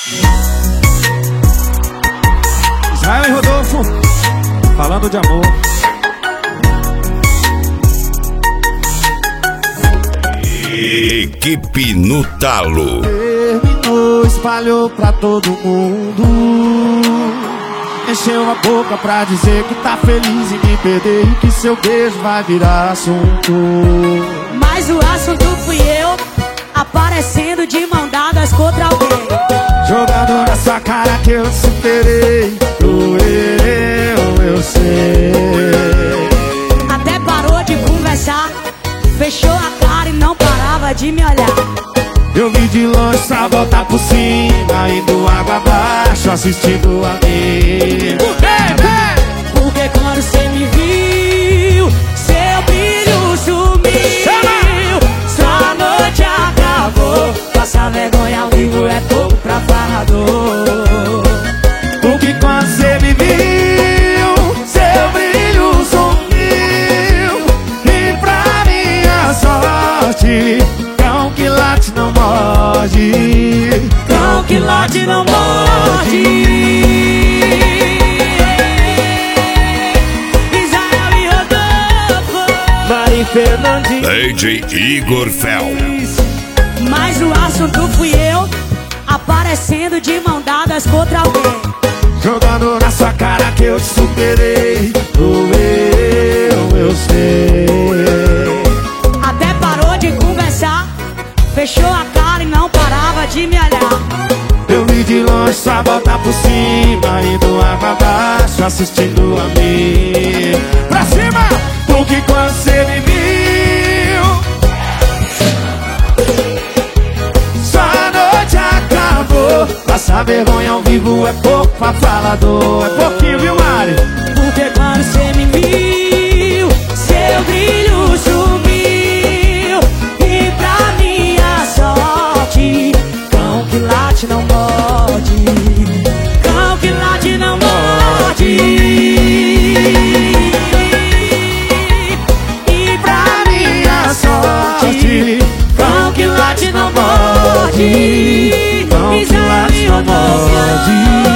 Israel e Rodolfo, falando de amor. Equipe no talo. Terminou, espalhou pra todo mundo. Encheu a boca pra dizer que tá feliz em me perder e que seu beijo vai virar assunto. Mas o assunto fui eu, aparecendo de mão dadas contra alguém. Jogando na sua cara que eu superei. Eu sei. Até parou de conversar, fechou a cara e não parava de me olhar. Eu vi de longe pra voltar por cima, indo água abaixo, assistindo a mim. Porque quando cê me viu, seu brilho sumiu. Sua noite acabou, passar vergonha ao vivo é pouco pra falador. Porque quando cê me viu, seu brilho sumiu. E pra minha sorte, cão que late não morde. Cão que late não morde. Israel e Rodolfo, Mari Fernandinho, DJ Igor Fel. mas o assunto fui eu, aparecendo de mão dadas contra alguém. jogando na sua cara que eu te superei. Eu sei. Até parou de conversar, fechou a cara e não parava de me olhar. Eu vi de longe só voltar por cima, indo água abaixo, assistindo a mim. Pra cima! Porque quando cê me viu, sua noite acabou. Passar vergonha ao vivo é pouco pra falador. É pouquinho, viu, Mari? Porque quando cê me viu, seu brilho sumiu. E pra minha sorte, cão que late não morde. Cão que late não morde. E pra minha sorte, cão que late não morde. Cão que late não morde.